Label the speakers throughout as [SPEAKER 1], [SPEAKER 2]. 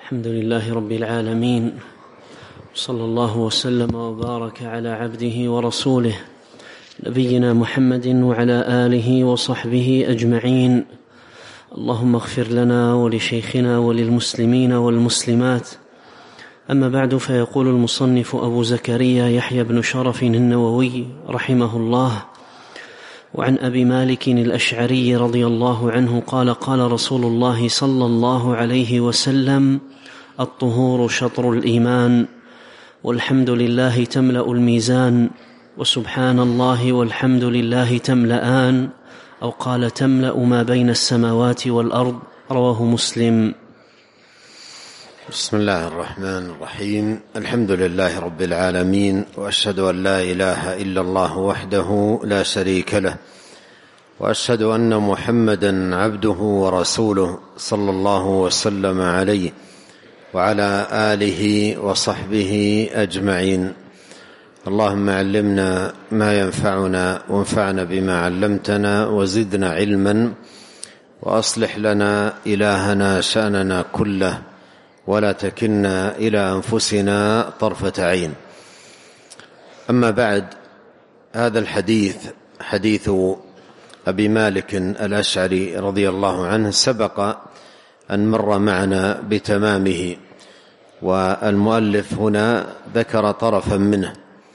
[SPEAKER 1] الحمد لله رب العالمين، صلى الله وسلم وبارك على عبده ورسوله نبينا محمد وعلى آله وصحبه أجمعين. اللهم اغفر لنا ولشيخنا وللمسلمين والمسلمات. أما بعد، فيقول المصنف أبو زكريا يحيى بن شرف النووي رحمه الله: وعن أبي مالك الأشعري رضي الله عنه قال: قال رسول الله صلى الله عليه وسلم: الطهور شطر الإيمان، والحمد لله تملأ الميزان، وسبحان الله والحمد لله تملأان، أو قال تملأ ما بين السماوات والأرض. رواه مسلم.
[SPEAKER 2] بسم الله الرحمن الرحيم. الحمد لله رب العالمين، وأشهد أن لا إله إلا الله وحده لا شريك له، وأشهد أن محمدا عبده ورسوله صلى الله وسلم عليه وعلى آله وصحبه أجمعين. اللهم علمنا ما ينفعنا، وانفعنا بما علمتنا، وزدنا علما، وأصلح لنا إلهنا شأننا كله، ولا تكلنا إلى أنفسنا طرفة عين. أما بعد، هذا الحديث حديث أبي مالك الأشعري رضي الله عنه سبق أن مر معنا بتمامه، والمؤلف هنا ذكر طرفا منه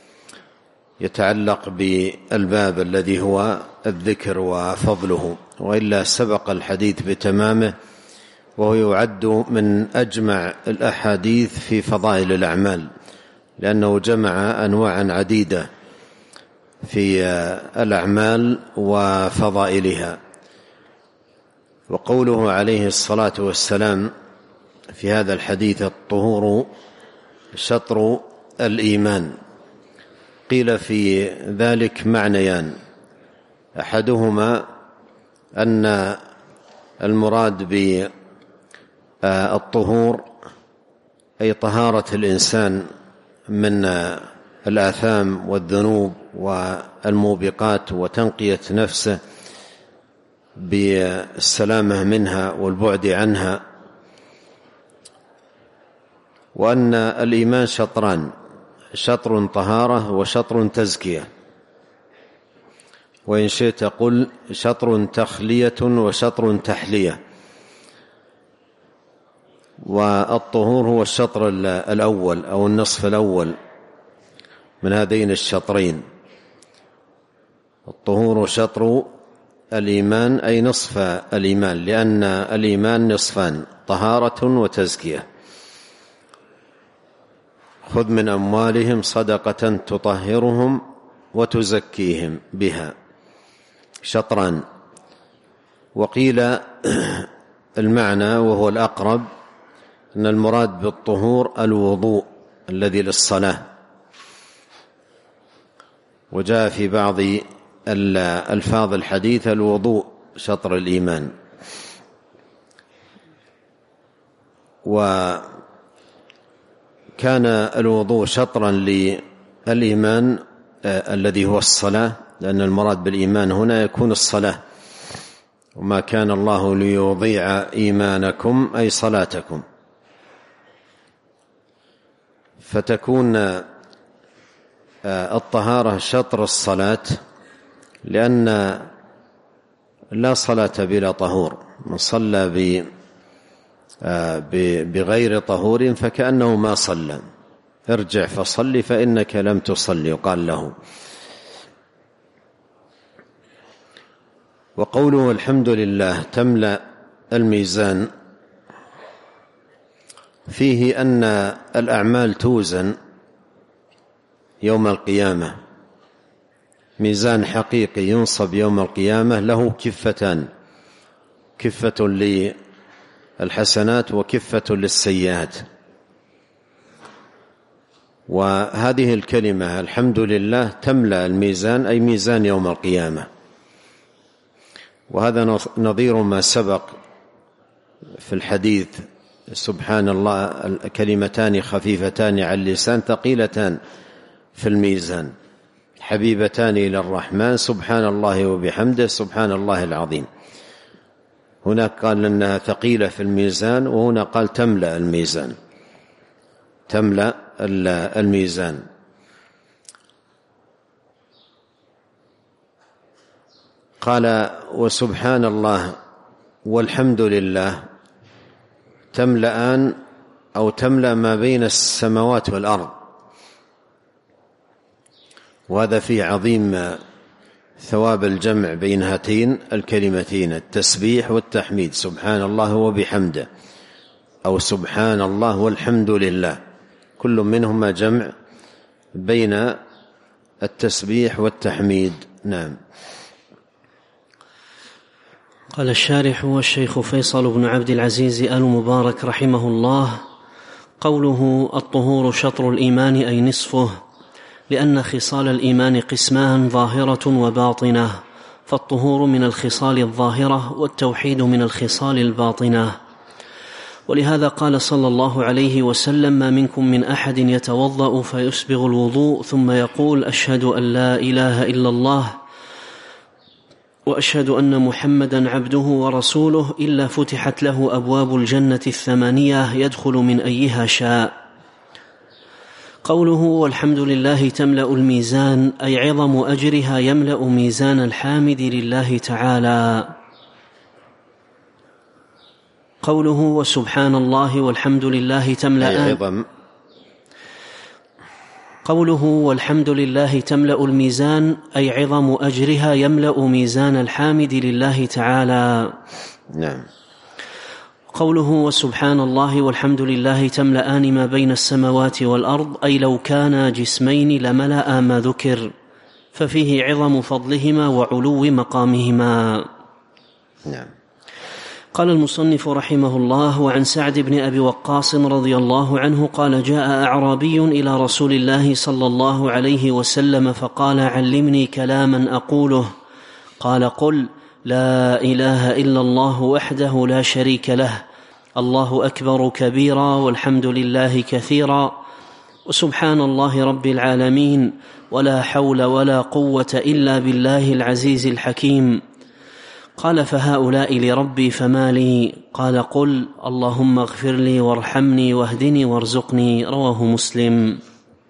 [SPEAKER 2] يتعلق بالباب الذي هو الذكر وفضله، وإلا سبق الحديث بتمامه، وهو يعد من أجمع الأحاديث في فضائل الأعمال، لأنه جمع أنواعا عديدة في الأعمال وفضائلها. وقوله عليه الصلاة والسلام في هذا الحديث: الطهور شطر الإيمان، قيل في ذلك معنيان: أحدهما أن المراد بالطهور أي طهارة الإنسان من الآثام والذنوب والموبقات، وتنقية نفسه بالسلامة منها والبعد عنها. وأن الإيمان شطران: شطر طهارة وشطر تزكية، وإن شئت قل شطر تخلية وشطر تحلية. والطهور هو الشطر الأول أو النصف الأول من هذين الشطرين. الطهور شطر الإيمان أي نصف الإيمان، لأن الإيمان نصفان: طهارة وتزكية. خذ من أموالهم صدقة تطهرهم وتزكيهم بها، شطران. وقيل المعنى وهو الأقرب أن المراد بالطهور الوضوء الذي للصلاة، وجاء في بعض الألفاظ الحديث الوضوء شطر الإيمان. وكان الوضوء شطرا للإيمان الذي هو الصلاة، لأن المراد بالإيمان هنا يكون الصلاة: وما كان الله ليضيع إيمانكم أي صلاتكم. فتكون الطهارة شطر الصلاة، لأن لا صلاة بلا طهور. من صلى بغير طهور فكأنه ما صلى. ارجع فصل فإنك لم تصلي، قال له. وقوله الحمد لله تملأ الميزان، فيه أن الأعمال توزن يوم القيامة، ميزان حقيقي ينصب يوم القيامة له كفتان: كفة للحسنات وكفة للسيئات. وهذه الكلمة الحمد لله تملأ الميزان أي ميزان يوم القيامة. وهذا نظير ما سبق في الحديث: سبحان الله كلمتان خفيفتان على اللسان ثقيلتان في الميزان، حبيبتان إلى الرحمن، سبحان الله وبحمده، سبحان الله العظيم. هناك قال أنها ثقيلة في الميزان، وهنا قال تملأ الميزان، تملأ الميزان. قال وسبحان الله والحمد لله تملأان أو تملأ ما بين السماوات والأرض، وهذا فيه عظيم ثواب الجمع بين هاتين الكلمتين، التسبيح والتحميد، سبحان الله وبحمده، أو سبحان الله والحمد لله، كل منهما جمع بين التسبيح والتحميد. نعم.
[SPEAKER 1] قال الشارح والشيخ فيصل بن عبد العزيز آل مبارك رحمه الله: قوله الطهور شطر الإيمان أي نصفه، لأن خصال الإيمان قسمان ظاهرة وباطنة، فالطهور من الخصال الظاهرة والتوحيد من الخصال الباطنة. ولهذا قال صلى الله عليه وسلم: ما منكم من أحد يتوضأ فيسبغ الوضوء ثم يقول: أشهد أن لا إله إلا الله وأشهد أن محمدا عبده ورسوله إلا فتحت له أبواب الجنة 8 يدخل من أيها شاء. قوله والحمد لله تملأ الميزان أي عظم أجرها يملأ ميزان الحامد لله تعالى. قوله وسبحان الله والحمد لله تملأان، قوله والحمد لله تملأ الميزان أي عظم أجرها يملأ ميزان الحامد لله تعالى.
[SPEAKER 2] نعم.
[SPEAKER 1] قوله وسبحان الله والحمد لله تملأان ما بين السماوات والأرض أي لو كانا جسمين لملأ ما ذكر، ففيه عظم فضلهما وعلو مقامهما.
[SPEAKER 2] نعم.
[SPEAKER 1] قال المصنف رحمه الله: وعن سعد بن أبي وقاص رضي الله عنه قال: جاء أعرابي إلى رسول الله صلى الله عليه وسلم فقال: علمني كلاما أقوله. قال: قل لا إله إلا الله وحده لا شريك له، الله أكبر كبيرا، والحمد لله كثيرا، وسبحان الله رب العالمين، ولا حول ولا قوة إلا بالله العزيز الحكيم. قال: فهؤلاء لربي فما لي؟ قال: قل اللهم اغفر لي وارحمني واهدني وارزقني. رواه مسلم.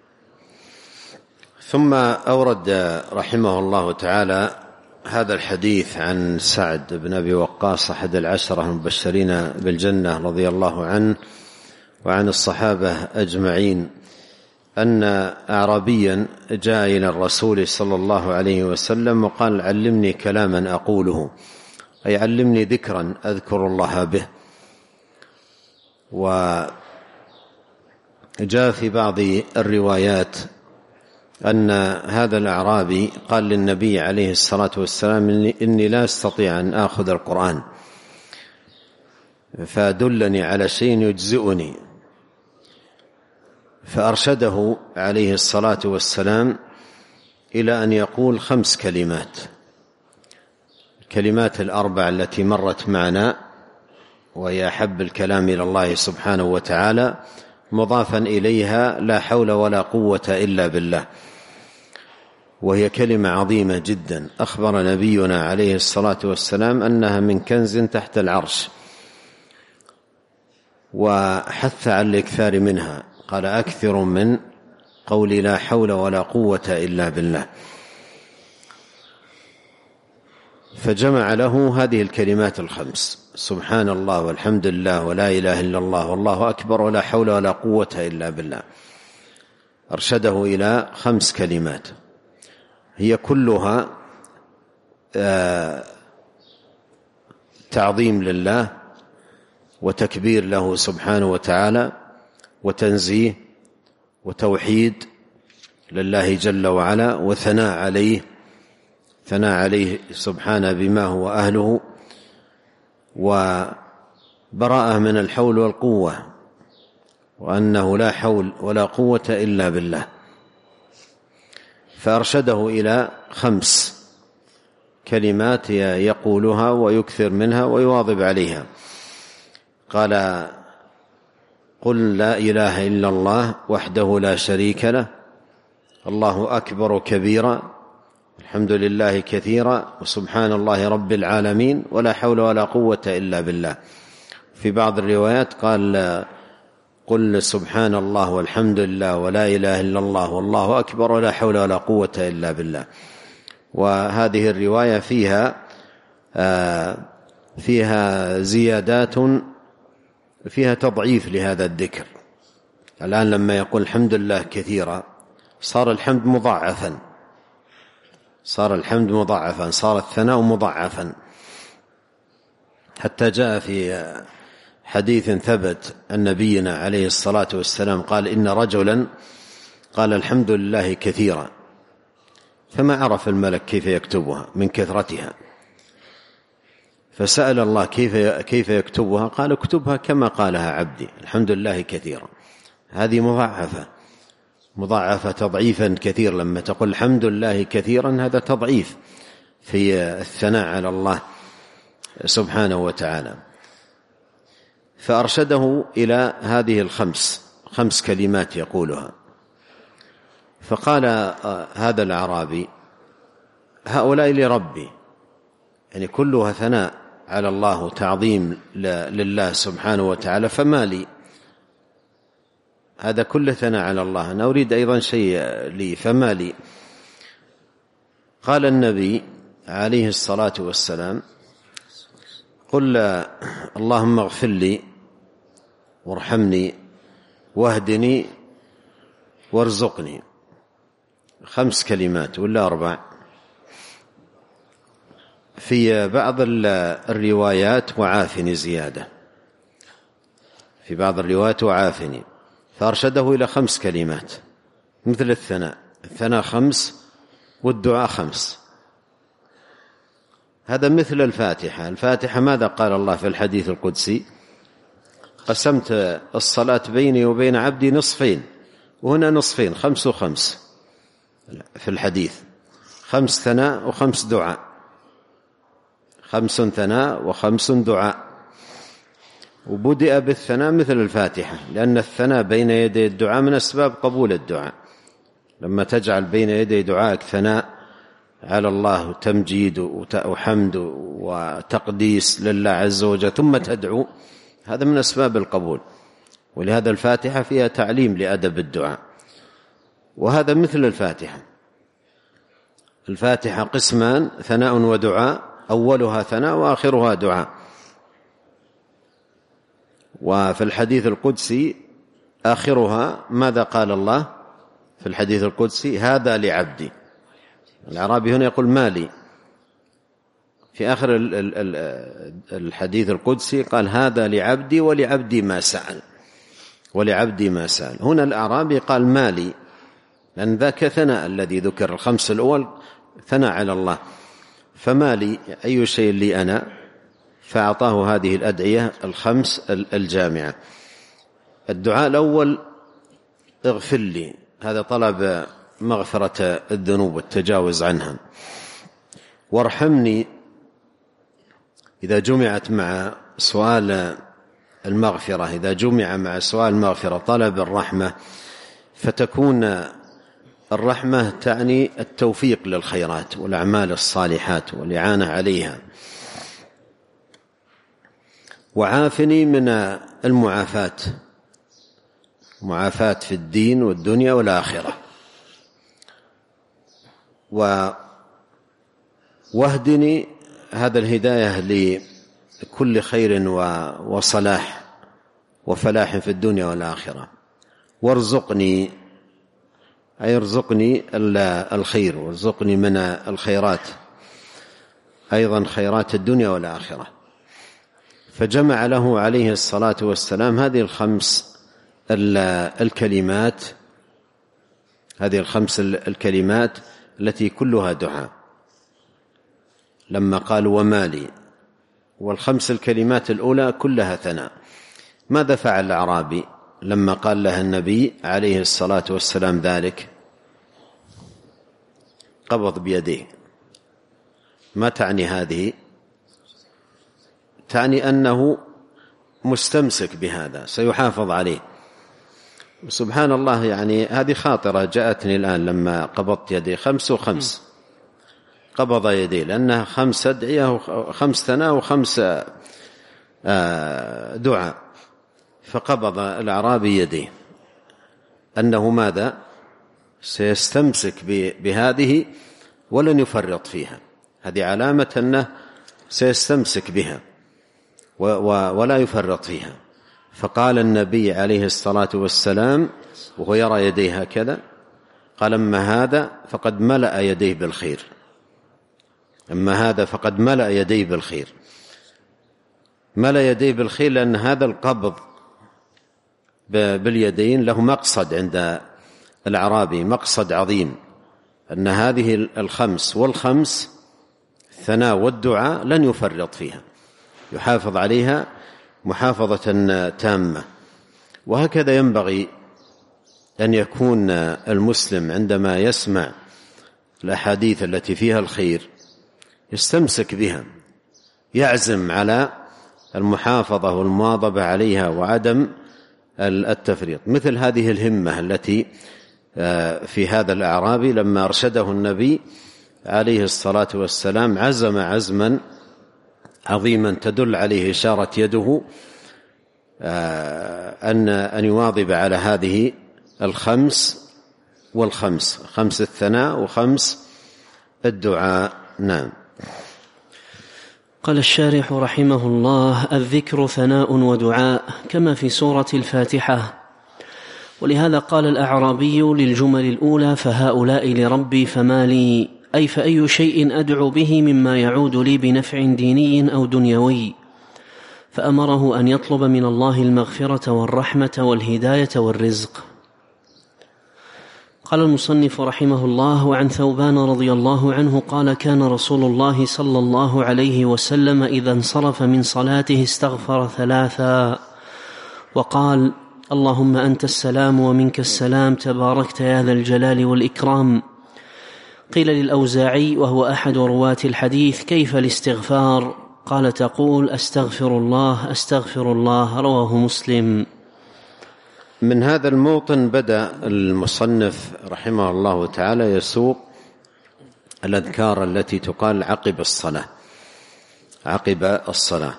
[SPEAKER 2] ثم أورد رحمه الله تعالى هذا الحديث عن سعد بن أبي وقاص أحد 10 المبشرين بالجنة رضي الله عنه وعن الصحابة أجمعين، أن أعرابيا جاء إلى الرسول صلى الله عليه وسلم وقال: علمني كلاما أقوله، أي علمني ذكرا أذكر الله به. وجاء في بعض الروايات أن هذا الأعرابي قال للنبي عليه الصلاة والسلام: إني لا أستطيع أن آخذ القرآن، فدلني على شيء يجزئني. فأرشده عليه الصلاة والسلام إلى أن يقول 5 كلمات، الكلمات ال4 التي مرت معنا، وهي أحب الكلام إلى الله سبحانه وتعالى، مضافا إليها لا حول ولا قوة إلا بالله، وهي كلمة عظيمة جدا. أخبر نبينا عليه الصلاة والسلام أنها من كنز تحت العرش، وحث على الإكثار منها، قال: أكثر من قول لا حول ولا قوة إلا بالله. فجمع له هذه الكلمات ال5: سبحان الله والحمد لله ولا إله إلا الله والله أكبر ولا حول ولا قوة إلا بالله. أرشده إلى 5 كلمات هي كلها تعظيم لله وتكبير له سبحانه وتعالى وتنزيه وتوحيد لله جل وعلا وثناء عليه، ثناء عليه سبحانه بما هو أهله، وبراءة من الحول والقوة، وأنه لا حول ولا قوة إلا بالله. فأرشده إلى 5 كلمات يقولها ويكثر منها ويواظب عليها. قال: قل لا إله إلا الله وحده لا شريك له، الله أكبر كبيرا، الحمد لله كثيرا وسبحان الله رب العالمين ولا حول ولا قوة إلا بالله. في بعض الروايات قال قل سبحان الله والحمد لله ولا إله إلا الله والله أكبر ولا حول ولا قوة إلا بالله. وهذه الرواية فيها زيادات، فيها تضعيف لهذا الذكر. الآن لما يقول الحمد لله كثيرا صار الحمد مضاعفا، صار الثناء مضاعفا، حتى جاء في حديث ثبت أن نبينا عليه الصلاة والسلام قال إن رجلا قال الحمد لله كثيرا فما عرف الملك كيف يكتبها من كثرتها، فسأل الله كيف يكتبها، قال اكتبها كما قالها عبدي الحمد لله كثيرا. هذه مضاعفة تضعيفا كثير. لما تقول الحمد لله كثيرا هذا تضعيف في الثناء على الله سبحانه وتعالى. فأرشده إلى هذه خمس كلمات يقولها. فقال هذا الأعرابي هؤلاء لربي، يعني كلها ثناء على الله وتعظيم لله سبحانه وتعالى، فما لي؟ هذا كله ثناء على الله، أنا أريد أيضا شيء لي، فما لي؟ قال النبي عليه الصلاة والسلام قل اللهم اغفر لي وارحمني واهدني وارزقني. 5 كلمات ولا 4. في بعض الروايات وعافني زيادة، في بعض الروايات وعافني، فأرشده إلى 5 كلمات مثل الثناء 5 والدعاء 5. هذا مثل الفاتحة ماذا قال الله في الحديث القدسي؟ قسمت الصلاة بيني وبين عبدي نصفين، وهنا نصفين 5 و5 في الحديث، 5 ثناء و5 دعاء، 5 ثناء و5 دعاء. وبدأ بالثناء مثل الفاتحة، لأن الثناء بين يدي الدعاء من أسباب قبول الدعاء. لما تجعل بين يدي دعائك ثناء على الله وتمجيد وحمد وتقديس لله عز وجل ثم تدعو، هذا من أسباب القبول. ولهذا الفاتحة فيها تعليم لأدب الدعاء، وهذا مثل الفاتحة قسمان ثناء ودعاء، أولها ثناء وآخرها دعاء. وفي الحديث القدسي آخرها ماذا قال الله في الحديث القدسي؟ هذا لعبدي. الأعرابي هنا يقول مالي، في آخر الحديث القدسي قال هذا لعبدي ولعبدي ما سأل. هنا الأعرابي قال مالي، لأن ذاك ثناء الذي ذكر 5 الأول ثناء على الله، فمالي أي شيء لي أنا؟ فأعطاه هذه الأدعية 5 الجامعة. الدعاء الأول اغفر لي، هذا طلب مغفرة الذنوب والتجاوز عنها. وارحمني، إذا جمعت مع سؤال المغفرة، إذا جمع مع سؤال المغفرة طلب الرحمة، فتكون الرحمة تعني التوفيق للخيرات والأعمال الصالحات والإعانة عليها. وعافني من المعافاة في الدين والدنيا والآخرة. واهدني، هذا الهداية لكل خير وصلاح وفلاح في الدنيا والآخرة. وارزقني، أي ارزقني الخير، وارزقني من الخيرات أيضا خيرات الدنيا والآخرة. فجمع له عليه الصلاة والسلام هذه 5 الكلمات، هذه 5 الكلمات التي كلها دعاء، لما قال ومالي، وال5 الكلمات الأولى كلها ثناء. ماذا فعل الأعرابي لما قال له النبي عليه الصلاة والسلام ذلك؟ قبض بيديه. ما تعني هذه؟ تعني أنه مستمسك بهذا، سيحافظ عليه. سبحان الله، يعني هذه خاطرة جاءتني الآن لما قبضت يدي 5 و5، قبض يديه، لأنها 5 أدعية و5 ثناء و5 دعاء، فقبض الأعرابي يديه أنه ماذا؟ سيستمسك بهذه ولن يفرط فيها، هذه علامة أنه سيستمسك بها ولا يفرط فيها. فقال النبي عليه الصلاة والسلام وهو يرى يديه هكذا، قال أما هذا فقد ملأ يديه بالخير، أما هذا فقد ملأ يديه بالخير. ملأ يديه بالخير لأن هذا القبض باليدين له مقصد عند الأعرابي، مقصد عظيم، أن هذه 5 وال5 الثناء والدعاء لن يفرط فيها، يحافظ عليها محافظة تامة. وهكذا ينبغي أن يكون المسلم عندما يسمع الأحاديث التي فيها الخير يستمسك بها، يعزم على المحافظة والمواظبة عليها وعدم التفريط. مثل هذه الهمة التي في هذا الأعرابي لما أرشده النبي عليه الصلاة والسلام عزم عزما عظيما تدل عليه إشارة يده أن يواظب على هذه 5 وال5، 5 الثناء و5 الدعاء. نعم.
[SPEAKER 1] قال الشارح رحمه الله: الذكر ثناء ودعاء كما في سورة الفاتحة. ولهذا قال الأعرابي للجمل الأولى: فهؤلاء لربي فما لي، أي فأي شيء أدعو به مما يعود لي بنفع ديني أو دنيوي، فأمره أن يطلب من الله المغفرة والرحمة والهداية والرزق. قال المصنف رحمه الله: وعن ثوبان رضي الله عنه قال: كان رسول الله صلى الله عليه وسلم إذا انصرف من صلاته استغفر 3 وقال: اللهم أنت السلام ومنك السلام تباركت يا ذا الجلال والإكرام. قيل للأوزاعي وهو أحد رواة الحديث: كيف الاستغفار؟ قال: تقول أستغفر الله أستغفر الله. رواه مسلم.
[SPEAKER 2] من هذا الموطن بدأ المصنف رحمه الله تعالى يسوق الأذكار التي تقال عقب الصلاة.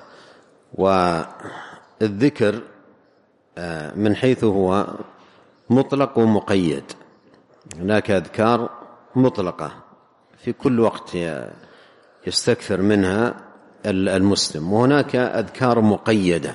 [SPEAKER 2] والذكر من حيث هو مطلق ومقيد، هناك أذكار مطلقة في كل وقت يستكثر منها المسلم، وهناك أذكار مقيدة.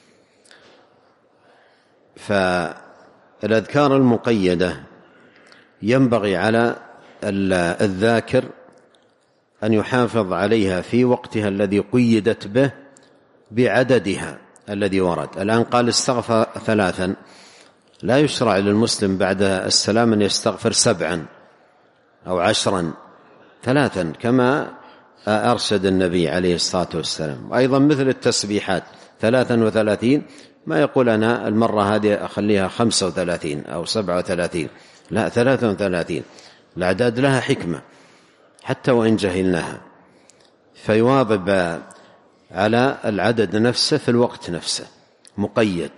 [SPEAKER 2] فالأذكار المقيدة ينبغي على الذاكر أن يحافظ عليها في وقتها الذي قيدت به بعددها الذي ورد. الآن قال استغفر 3، لا يشرع للمسلم بعد السلام أن يستغفر 7 أو 10، 3 كما أرشد النبي عليه الصلاة والسلام. أيضا مثل التسبيحات 33، ما يقول أنا المرة هذه أخليها 35 أو 37، لا 33. الأعداد لها حكمة حتى وإن جهلناها، فيواظب على العدد نفسه في الوقت نفسه مقيد.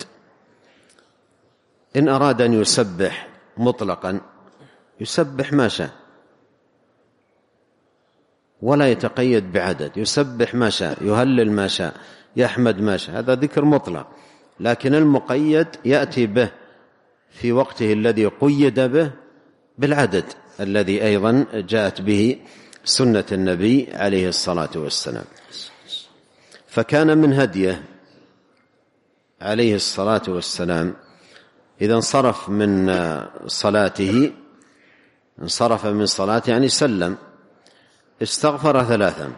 [SPEAKER 2] إن أراد أن يسبح مطلقا يسبح ما شاء ولا يتقيد بعدد، يسبح ما شاء، يهلل ما شاء، يحمد ما شاء، هذا ذكر مطلق. لكن المقيد يأتي به في وقته الذي قيد به بالعدد الذي أيضا جاءت به سنة النبي عليه الصلاة والسلام. فكان من هديه عليه الصلاة والسلام إذا انصرف من صلاته يعني سلم، استغفر 3.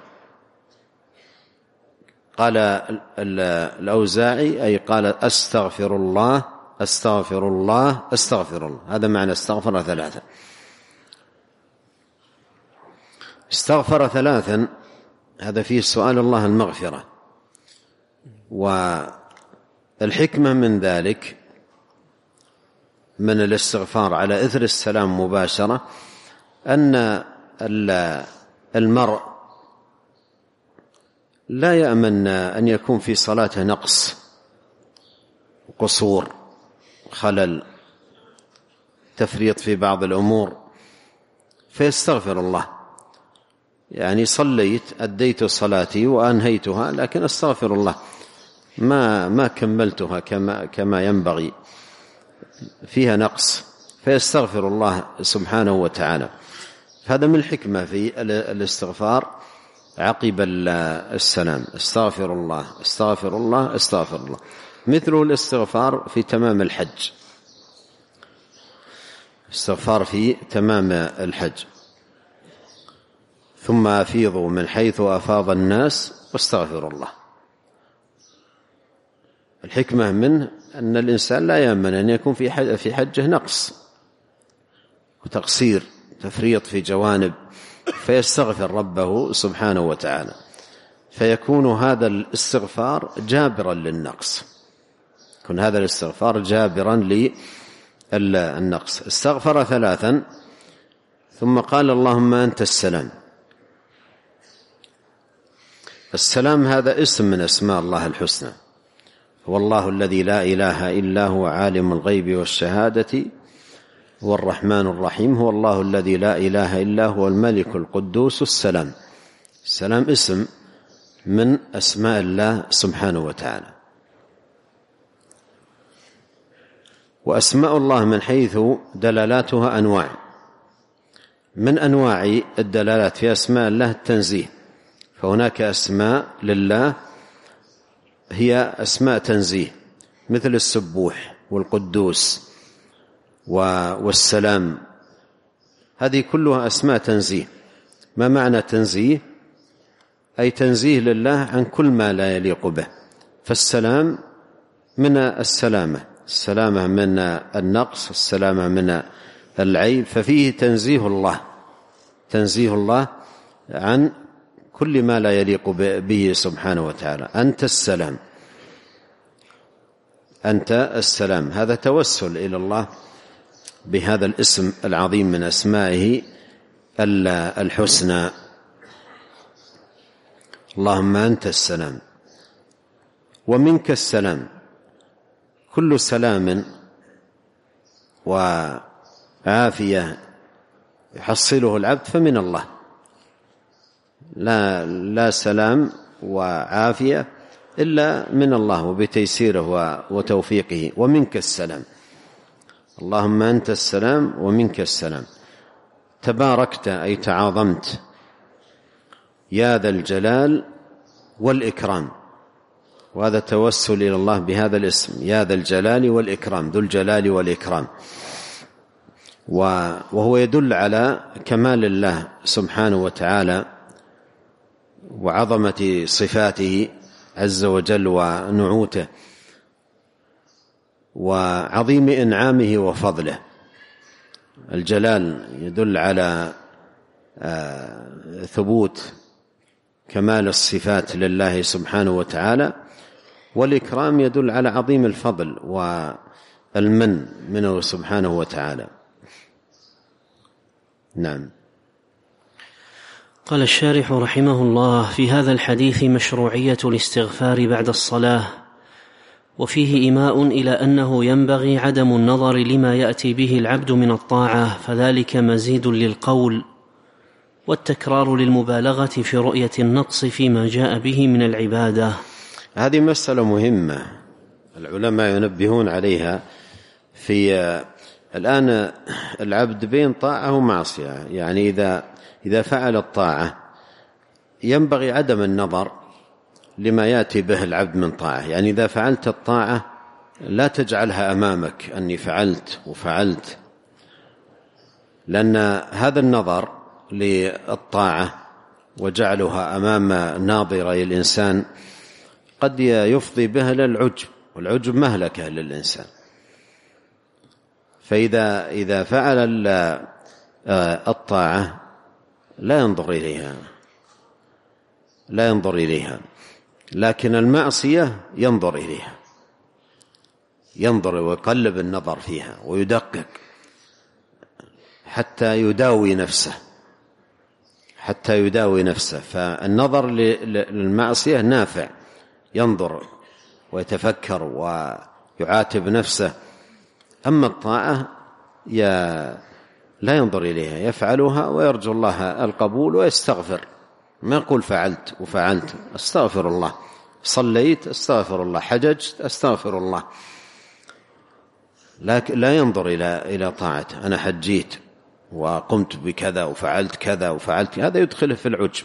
[SPEAKER 2] قال الأوزاعي أي قال أستغفر الله أستغفر الله أستغفر الله، هذا معنى استغفر 3. استغفر 3 هذا فيه سؤال الله المغفرة. والحكمة من ذلك من الاستغفار على إثر السلام مباشرة أن المرء لا يأمن أن يكون في صلاته نقص، قصور، خلل، تفريط في بعض الأمور، فيستغفر الله. يعني صليت أديت صلاتي وأنهيتها، لكن أستغفر الله ما كملتها كما ينبغي، فيها نقص، فيستغفر الله سبحانه وتعالى. هذا من الحكمة في الاستغفار عقب السلام، استغفر الله استغفر الله استغفر الله. مثله الاستغفار في تمام الحج، استغفار في تمام الحج: ثم أفيضوا من حيث أفاض الناس واستغفر الله. الحكمة منه أن الإنسان لا يأمن أن يكون في حجه نقص وتقصير، تفريط في جوانب، فيستغفر ربه سبحانه وتعالى، فيكون هذا الاستغفار جابرا للنقص، يكون هذا الاستغفار جابرا للنقص. استغفر 3 ثم قال: اللهم أنت السلام. السلام هذا اسم من أسماء الله الحسنى، هو الله الذي لا إله إلا هو عالم الغيب والشهادة هو الرحمن الرحيم، هو الله الذي لا إله إلا هو الملك القدوس السلام. السلام اسم من أسماء الله سبحانه وتعالى. وأسماء الله من حيث دلالاتها أنواع، من أنواع الدلالات في أسماء الله التنزيه، فهناك أسماء لله هي أسماء تنزيه، مثل السبوح والقدوس والسلام، هذه كلها أسماء تنزيه. ما معنى تنزيه؟ أي تنزيه لله عن كل ما لا يليق به. فالسلام من السلامة، السلامة من النقص، السلامة من العيب، ففيه تنزيه الله عن كل ما لا يليق به سبحانه وتعالى. أنت السلام، أنت السلام، هذا توسل إلى الله بهذا الاسم العظيم من أسمائه الحسنى. اللهم أنت السلام ومنك السلام. كل سلام وعافية يحصله العبد فمن الله، لا سلام وعافية إلا من الله وبتيسيره وتوفيقه. ومنك السلام، اللهم أنت السلام ومنك السلام. تباركت أي تعاظمت، يا ذا الجلال والإكرام، وهذا توسل إلى الله بهذا الاسم، يا ذا الجلال والإكرام، ذو الجلال والإكرام، وهو يدل على كمال الله سبحانه وتعالى وعظمة صفاته عز وجل ونعوته وعظيم إنعامه وفضله. الجلال يدل على ثبوت كمال الصفات لله سبحانه وتعالى، والإكرام يدل على عظيم الفضل والمن منه سبحانه وتعالى. نعم.
[SPEAKER 1] قال الشارح رحمه الله: في هذا الحديث مشروعية الاستغفار بعد الصلاة، وفيه إيماء إلى أنه ينبغي عدم النظر لما يأتي به العبد من الطاعة، فذلك مزيد للقول، والتكرار للمبالغة في رؤية النقص فيما جاء به من العبادة.
[SPEAKER 2] هذه مسألة مهمة العلماء ينبهون عليها. في الآن العبد بين طاعة ومعصية، يعني إذا فعل الطاعة ينبغي عدم النظر لما يأتي به العبد من طاعة. يعني إذا فعلت الطاعة لا تجعلها أمامك أني فعلت وفعلت، لأن هذا النظر للطاعة وجعلها أمام ناظر الإنسان قد يفضي بها للعجب، والعجب مهلكة للإنسان. فإذا فعل الطاعة لا ينظر إليها، لكن المعصية ينظر إليها، ينظر ويقلب النظر فيها ويدقق حتى يداوي نفسه. فالنظر للمعصية نافع، ينظر ويتفكر ويعاتب نفسه. أما الطاعة لا ينظر إليها، يفعلها ويرجو الله القبول ويستغفر ما يقول فعلت وفعلت، استغفر الله. صليت استغفر الله، حججت استغفر الله، لكن لا ينظر إلى طاعته. أنا حجيت وقمت بكذا وفعلت كذا وفعلت، هذا يدخله في العجب.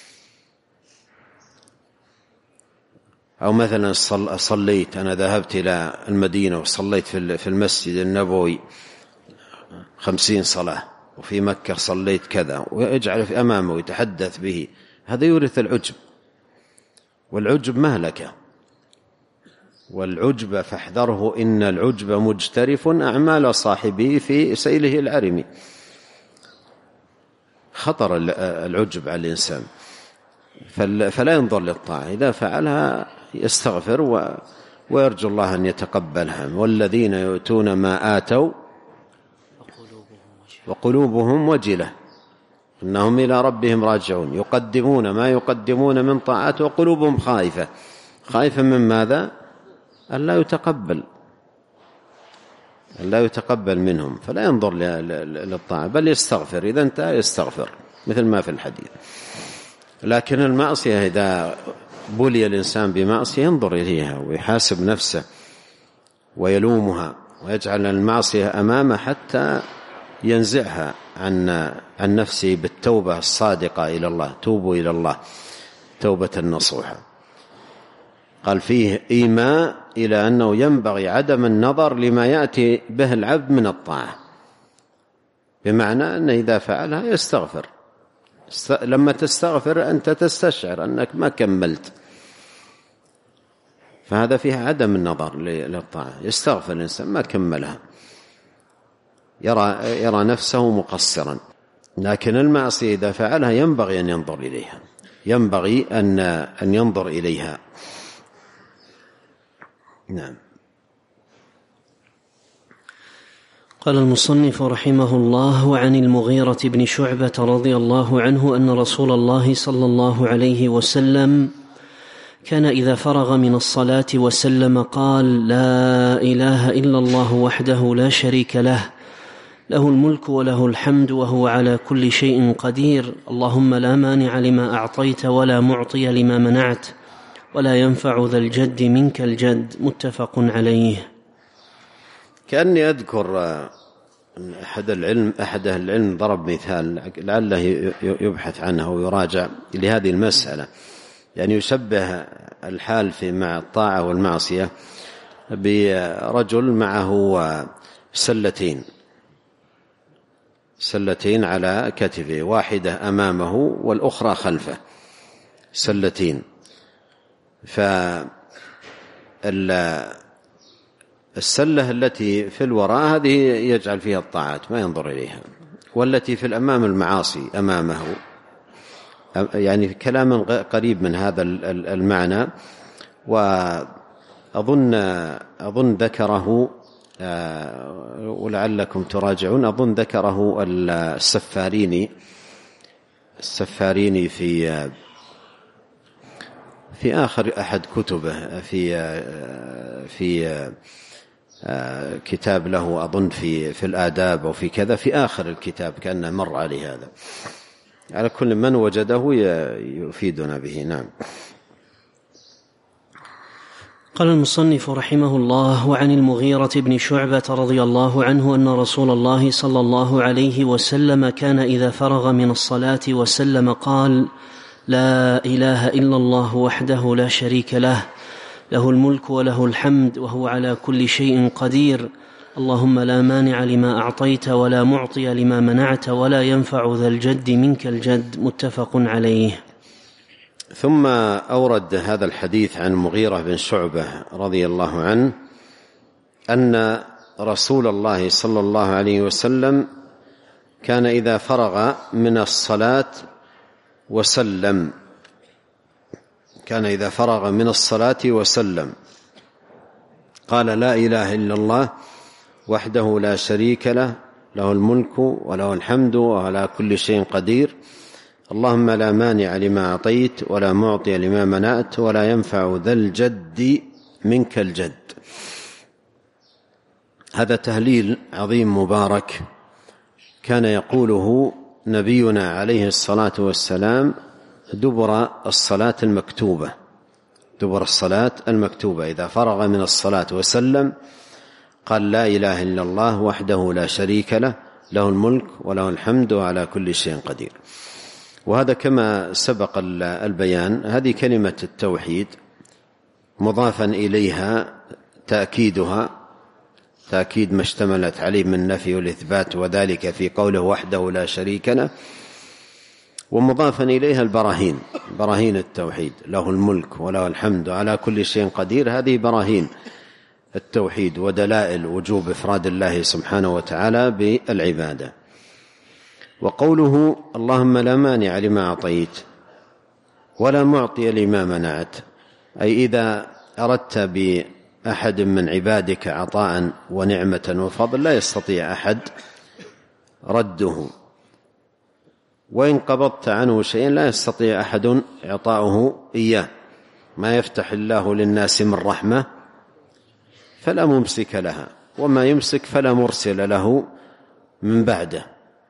[SPEAKER 2] أو مثلا صليت، أنا ذهبت إلى المدينة وصليت في المسجد النبوي 50 صلاة، وفي مكة صليت كذا، ويجعل في أمامه ويتحدث به، هذا يورث العجب، والعجب مهلكة، والعجب فاحذره إن العجب مجترف أعمال صاحبه في سيله العرم. خطر العجب على الإنسان، فلا ينظر للطاعة، إذا فعلها يستغفر ويرجو الله أن يتقبلها. والذين يؤتون ما آتوا وقلوبهم وجلة إنهم إلى ربهم راجعون، يقدمون ما يقدمون من طاعات وقلوبهم خائفة من ماذا؟ ألا يتقبل منهم، فلا ينظر للطاعة بل يستغفر، إذا انتهى يستغفر مثل ما في الحديث. لكن المعصية إذا بلي الإنسان بمعصية ينظر إليها ويحاسب نفسه ويلومها ويجعل المعصية أمامه حتى ينزعها عن نفسه بالتوبة الصادقة إلى الله. توبوا إلى الله توبة نصوحة. قال فيه إيماء إلى أنه ينبغي عدم النظر لما يأتي به العبد من الطاعة، بمعنى أنه إذا فعلها يستغفر. لما تستغفر أنت تستشعر أنك ما كملت، فهذا فيها عدم النظر للطاعة. يستغفر الإنسان ما كملها، يرى نفسه مقصرا. لكن المعصية إذا فعلها ينبغي أن ينظر إليها، ينبغي أن ينظر إليها. نعم.
[SPEAKER 1] قال المصنف رحمه الله: وعن المغيرة بن شعبة رضي الله عنه أن رسول الله صلى الله عليه وسلم كان إذا فرغ من الصلاة وسلم قال: لا إله إلا الله وحده لا شريك له، له الملك وله الحمد وهو على كل شيء قدير، اللهم لا مانع لما أعطيت ولا معطي لما منعت ولا ينفع ذا الجد منك الجد. متفق عليه.
[SPEAKER 2] كأني أذكر أحد أهل العلم ضرب مثال لعله يبحث عنه ويراجع لهذه المسألة، يعني يشبه الحال مع الطاعة والمعصية برجل معه سلتين على كتفه، واحدة أمامه والأخرى خلفه، سلتين. السلة التي في الوراء هذه يجعل فيها الطاعات ما ينظر إليها، والتي في الأمام المعاصي أمامه، يعني كلام قريب من هذا المعنى. وأظن ذكره ولعلكم تراجعون، أظن ذكره السفاريني في آخر أحد كتبه، في كتاب له أظن في الآداب وفي كذا، في آخر الكتاب كأنه مر عليه هذا. على كل من وجده يفيدنا به. نعم.
[SPEAKER 1] قال المصنف رحمه الله: وعن المغيرة بن شعبة رضي الله عنه أن رسول الله صلى الله عليه وسلم كان إذا فرغ من الصلاة وسلم قال: لا إله إلا الله وحده لا شريك له، له الملك وله الحمد وهو على كل شيء قدير، اللهم لا مانع لما أعطيت ولا معطي لما منعت ولا ينفع ذا الجد منك الجد. متفق عليه.
[SPEAKER 2] ثم أورد هذا الحديث عن مغيرة بن شعبة رضي الله عنه أن رسول الله صلى الله عليه وسلم كان إذا فرغ من الصلاة وسلم، قال: لا إله إلا الله وحده لا شريك له، له الملك وله الحمد وهو على كل شيء قدير، اللهم لا مانع لما أعطيت ولا معطي لما منعت ولا ينفع ذا الجد منك الجد. هذا تهليل عظيم مبارك كان يقوله نبينا عليه الصلاة والسلام دبر الصلاة المكتوبة، دبر الصلاة المكتوبة إذا فرغ من الصلاة وسلم قال لا إله إلا الله وحده لا شريك له، له الملك وله الحمد وعلى كل شيء قدير. وهذا كما سبق البيان، هذه كلمة التوحيد مضافا إليها تأكيدها، تأكيد ما اشتملت عليه من النفي والإثبات، وذلك في قوله وحده لا شريك له، ومضافا إليها البراهين، براهين التوحيد، له الملك وله الحمد على كل شيء قدير. هذه براهين التوحيد ودلائل وجوب إفراد الله سبحانه وتعالى بالعبادة. وقوله اللهم لا مانع لما أعطيت ولا معطي لما منعت، أي إذا أردت بأحد من عبادك عطاء ونعمة وفضل لا يستطيع أحد رده، وإن قبضت عنه شيئا لا يستطيع أحد إعطاؤه إياه. ما يفتح الله للناس من رحمة فلا ممسك لها، وما يمسك فلا مرسل له من بعده.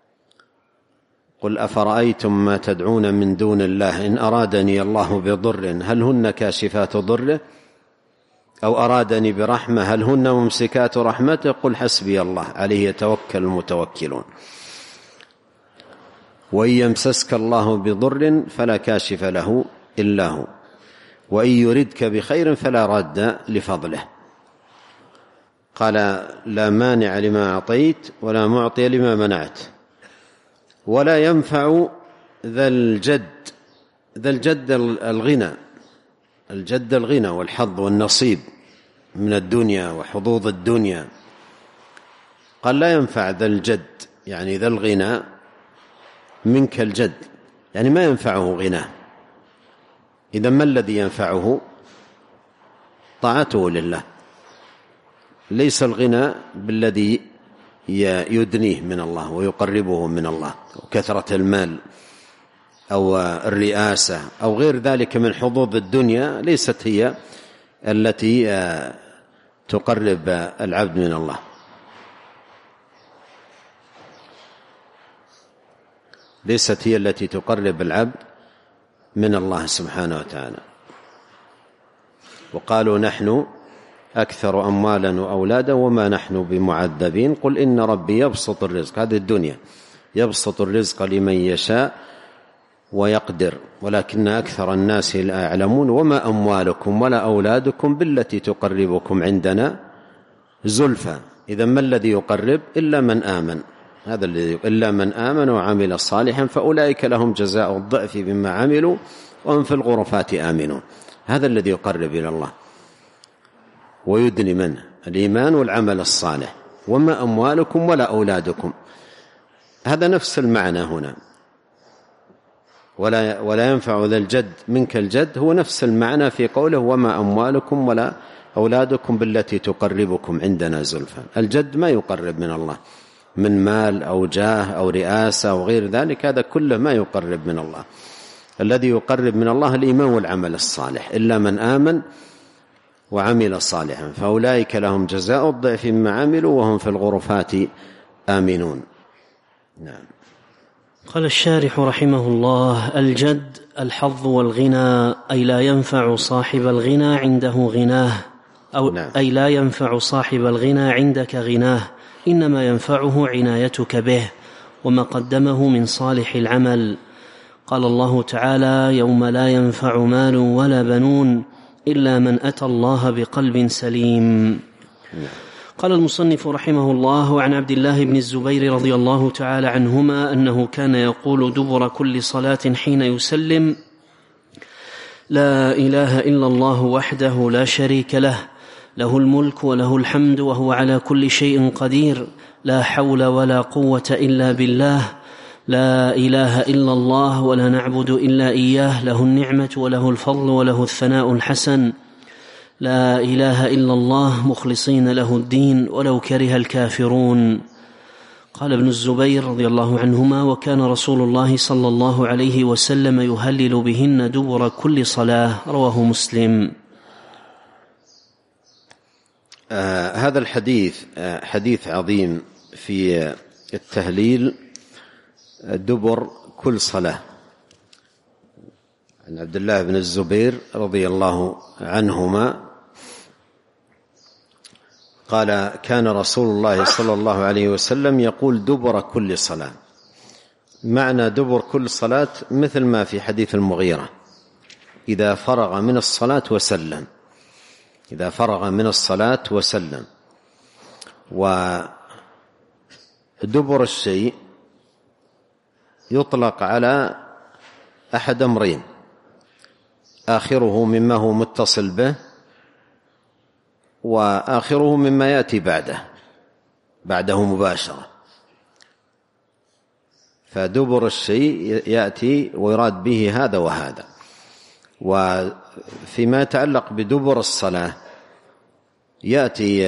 [SPEAKER 2] قل أفرأيتم ما تدعون من دون الله إن أرادني الله بضر هل هن كاشفات ضره أو أرادني برحمة هل هن ممسكات رحمته قل حسبي الله عليه يتوكل المتوكلون. وإن يمسسك الله بضر فلا كاشف له إلا هو وإن يردك بخير فلا راد لفضله. قال لا مانع لما أعطيت ولا معطي لما منعت ولا ينفع ذا الجد الغنى، الجد الغنى والحظ والنصيب من الدنيا وحظوظ الدنيا. قال لا ينفع ذا الجد يعني ذا الغنى منك الجد، يعني ما ينفعه غناه. إذا ما الذي ينفعه؟ طاعته لله. ليس الغنى بالذي يدنيه من الله ويقربه من الله، وكثرة المال أو الرئاسة أو غير ذلك من حظوظ الدنيا ليست هي التي تقرب العبد من الله. ليست هي التي تقرب العبد من الله سبحانه وتعالى. وقالوا نحن أكثر أموالا وأولادا وما نحن بمعذبين قل إن ربي يبسط الرزق، هذه الدنيا، يبسط الرزق لمن يشاء ويقدر ولكن أكثر الناس لا يعلمون وما أموالكم ولا أولادكم بالتي تقربكم عندنا زلفى. إذا ما الذي يقرب؟ إلا من آمن، هذا الذي إلا من آمن وعمل صالحا فأولئك لهم جزاء الضعف بما عملوا وهم في الغرفات آمنون. هذا الذي يقرب إلى الله ويدني منه الإيمان والعمل الصالح. وما أموالكم ولا أولادكم، هذا نفس المعنى هنا. ولا ينفع ذا الجد منك الجد، هو نفس المعنى في قوله وما أموالكم ولا أولادكم بالتي تقربكم عندنا زلفى. الجد ما يقرب من الله من مال أو جاه أو رئاسة أو غير ذلك، هذا كله ما يقرب من الله. الذي يقرب من الله الإيمان والعمل الصالح، إلا من آمن وعمل صالحا فأولئك لهم جزاء الضعف مما عملوا وهم في الغرفات آمنون. نعم.
[SPEAKER 1] قال الشارح رحمه الله: الجد الحظ والغنى، أي لا ينفع صاحب الغنى عنده غناه، أو نعم. أي لا ينفع صاحب الغنى عندك غناه، إنما ينفعه عنايتك به وما قدمه من صالح العمل. قال الله تعالى: يوم لا ينفع مال ولا بنون إلا من أتى الله بقلب سليم. قال المصنف رحمه الله: عن عبد الله بن الزبير رضي الله تعالى عنهما أنه كان يقول دبر كل صلاة حين يسلم: لا إله إلا الله وحده لا شريك له، له الملك وله الحمد وهو على كل شيء قدير، لا حول ولا قوة إلا بالله، لا إله إلا الله ولا نعبد إلا إياه، له النعمة وله الفضل وله الثناء الحسن، لا إله إلا الله مخلصين له الدين ولو كره الكافرون. قال ابن الزبير رضي الله عنهما: وكان رسول الله صلى الله عليه وسلم يهلل بهن دبر كل صلاة. رواه مسلم.
[SPEAKER 2] هذا الحديث حديث عظيم في التهليل دبر كل صلاة. عن عبد الله بن الزبير رضي الله عنهما قال كان رسول الله صلى الله عليه وسلم يقول دبر كل صلاة. معنى دبر كل صلاة مثل ما في حديث المغيرة: إذا فرغ من الصلاة وسلم، إذا فرغ من الصلاة وسلم. ودبر الشيء يطلق على أحد أمرين: آخره مما هو متصل به، وآخره مما يأتي بعده مباشرة. فدبر الشيء يأتي ويراد به هذا وهذا. وفيما يتعلق بدبر الصلاة يأتي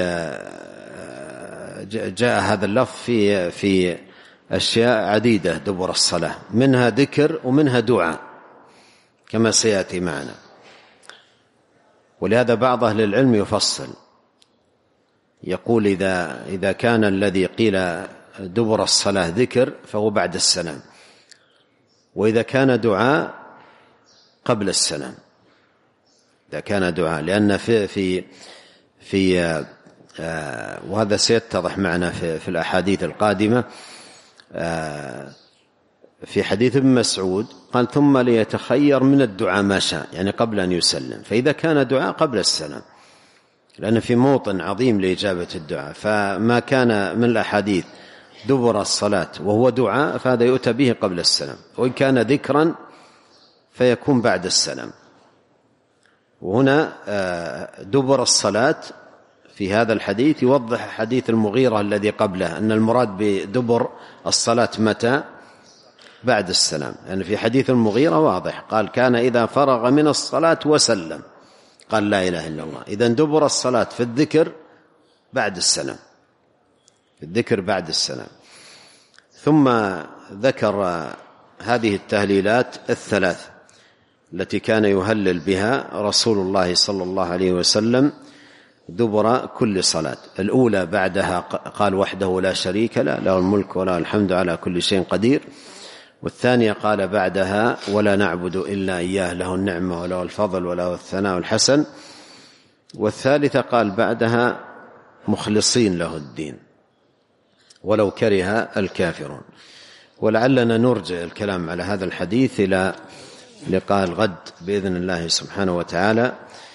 [SPEAKER 2] جاء هذا اللفظ في أشياء عديدة دبر الصلاة، منها ذكر ومنها دعاء كما سيأتي معنا. ولهذا بعض أهل العلم يفصل، يقول إذا كان الذي قيل دبر الصلاة ذكر فهو بعد السلام، وإذا كان دعاء قبل السلام. إذا كان دعاء، لأن في وهذا سيتضح معنا في الأحاديث القادمة. في حديث ابن مسعود قال: ثم ليتخير من الدعاء ما شاء، يعني قبل أن يسلم. فإذا كان دعاء قبل السلام، لأن في موطن عظيم لإجابة الدعاء. فما كان من الأحاديث دبر الصلاة وهو دعاء فهذا يؤتى به قبل السلام، وإن كان ذكرا فيكون بعد السلام. وهنا دبر الصلاة في هذا الحديث يوضح حديث المغيرة الذي قبله أن المراد بدبر الصلاة متى؟ بعد السلام. يعني في حديث المغيرة واضح، قال: كان إذا فرغ من الصلاة وسلم، قال: لا إله إلا الله. إذن دبر الصلاة في الذكر بعد السلام، في الذكر بعد السلام. ثم ذكر هذه التهليلات الثلاث التي كان يهلل بها رسول الله صلى الله عليه وسلم دبر كل صلاة. الأولى بعدها قال: وحده لا شريك له، له الملك وله الحمد على كل شيء قدير. والثانية قال بعدها: ولا نعبد إلا إياه، له النعمة وله الفضل وله الثناء الحسن. والثالثة قال بعدها: مخلصين له الدين ولو كره الكافرون. ولعلنا نرجع الكلام على هذا الحديث إلى لقاء الغد بإذن الله سبحانه وتعالى.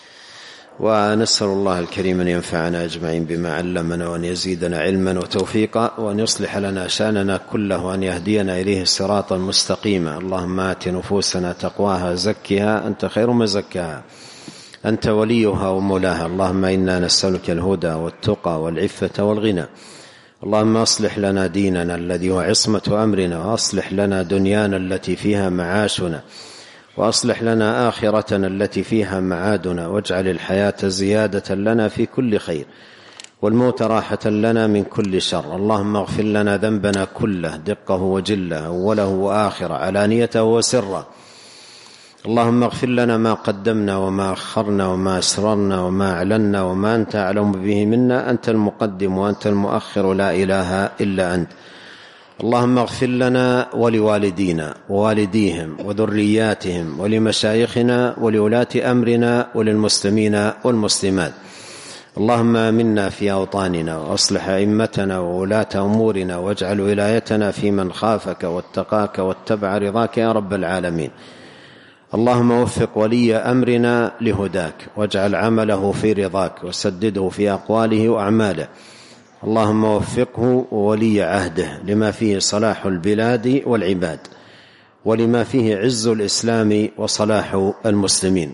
[SPEAKER 2] ونسأل الله الكريم أن ينفعنا أجمعين بما علمنا، وأن يزيدنا علما وتوفيقا، وأن يصلح لنا شأننا كله، وأن يهدينا إليه صراطا مستقيما. اللهم آت نفوسنا تقواها زكها أنت خير من زكاها، أنت وليها ومولاها. اللهم إنا نسألك الهدى والتقى والعفة والغنى. اللهم أصلح لنا ديننا الذي هو عصمة أمرنا، وأصلح لنا دنيانا التي فيها معاشنا، وأصلح لنا آخرتنا التي فيها معادنا، واجعل الحياة زيادة لنا في كل خير، والموت راحة لنا من كل شر. اللهم اغفر لنا ذنبنا كله، دقه وجله، أوله وآخره، علانيته وسره. اللهم اغفر لنا ما قدمنا وما أخرنا وما أسررنا وما أعلنا وما أنت أعلم به منا. أنت المقدم وأنت المؤخر، لا إله إلا أنت. اللهم اغفر لنا ولوالدينا ووالديهم وذرياتهم ولمشايخنا ولولاة أمرنا وللمسلمين والمسلمات. اللهم آمنا في أوطاننا، وأصلح أئمتنا وولاة أمورنا، واجعل ولايتنا في من خافك واتقاك واتبع رضاك يا رب العالمين. اللهم وفق ولي أمرنا لهداك، واجعل عمله في رضاك، وسدده في أقواله وأعماله. اللهم وفقه وولي عهده لما فيه صلاح البلاد والعباد، ولما فيه عز الإسلام وصلاح المسلمين.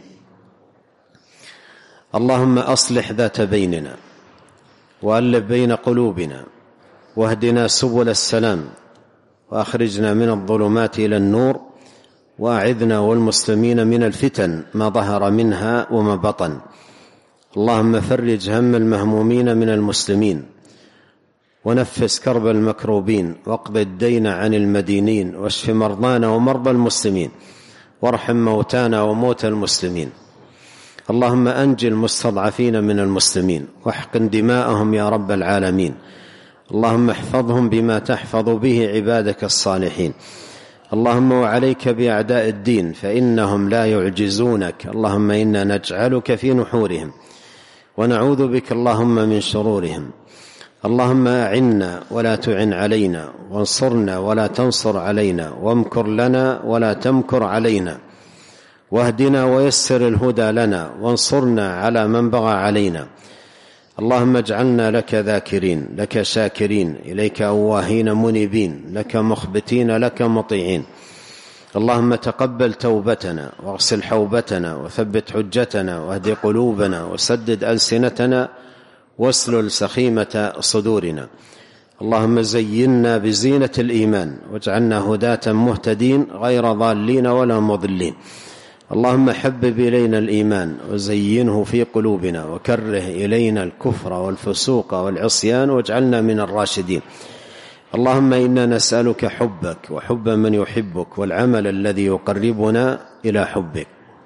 [SPEAKER 2] اللهم أصلح ذات بيننا، وألف بين قلوبنا، واهدنا سبل السلام، وأخرجنا من الظلمات إلى النور، وأعذنا والمسلمين من الفتن ما ظهر منها وما بطن. اللهم فرج هم المهمومين من المسلمين، ونفس كرب المكروبين، واقض الدين عن المدينين، واشف مرضانا ومرضى المسلمين، وارحم موتانا وموتى المسلمين. اللهم أنجِ المستضعفين من المسلمين، واحقن دماءهم يا رب العالمين. اللهم احفظهم بما تحفظ به عبادك الصالحين. اللهم وعليك بأعداء الدين فإنهم لا يعجزونك. اللهم إنا نجعلك في نحورهم ونعوذ بك اللهم من شرورهم. اللهم أعنا ولا تعن علينا، وانصرنا ولا تنصر علينا، وامكر لنا ولا تمكر علينا، واهدنا ويسر الهدى لنا، وانصرنا على من بغى علينا. اللهم اجعلنا لك ذاكرين، لك شاكرين، إليك أواهين منيبين، لك مخبتين، لك مطيعين. اللهم تقبل توبتنا، واغسل حوبتنا، وثبت حجتنا، واهد قلوبنا، وسدد ألسنتنا، واسلل سخيمة صدورنا. اللهم زينا بزينة الإيمان، واجعلنا هداة مهتدين غير ضالين ولا مضلين. اللهم حبب إلينا الإيمان وزينه في قلوبنا، وكره إلينا الكفر والفسوق والعصيان، واجعلنا من الراشدين. اللهم إنا نسألك حبك وحب من يحبك، والعمل الذي يقربنا إلى حبك.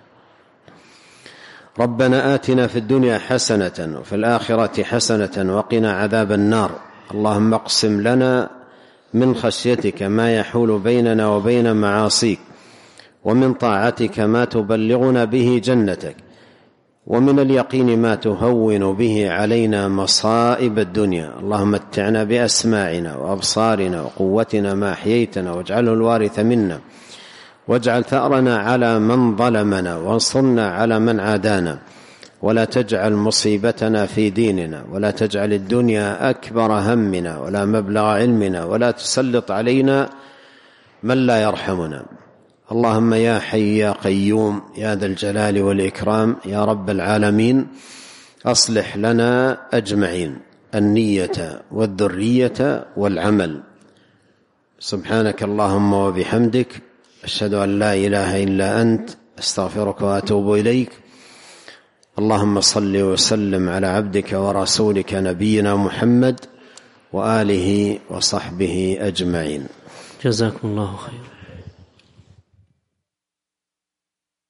[SPEAKER 2] ربنا آتنا في الدنيا حسنة وفي الآخرة حسنة وقنا عذاب النار. اللهم اقسم لنا من خشيتك ما يحول بيننا وبين معاصيك، ومن طاعتك ما تبلغنا به جنتك، ومن اليقين ما تهون به علينا مصائب الدنيا. اللهم متعنا بأسماعنا وأبصارنا وقوتنا ما أحييتنا، واجعله الوارث منا، واجعل ثأرنا على من ظلمنا، وانصرنا على من عادانا، ولا تجعل مصيبتنا في ديننا، ولا تجعل الدنيا أكبر همنا ولا مبلغ علمنا، ولا تسلط علينا من لا يرحمنا. اللهم يا حي يا قيوم يا ذا الجلال والإكرام يا رب العالمين، أصلح لنا أجمعين النية والذرية والعمل. سبحانك اللهم وبحمدك، أشهد أن لا إله إلا أنت، أستغفرك وأتوب إليك. اللهم صل وسلم على عبدك ورسولك نبينا محمد وآله وصحبه أجمعين.
[SPEAKER 1] جزاكم الله خيرا.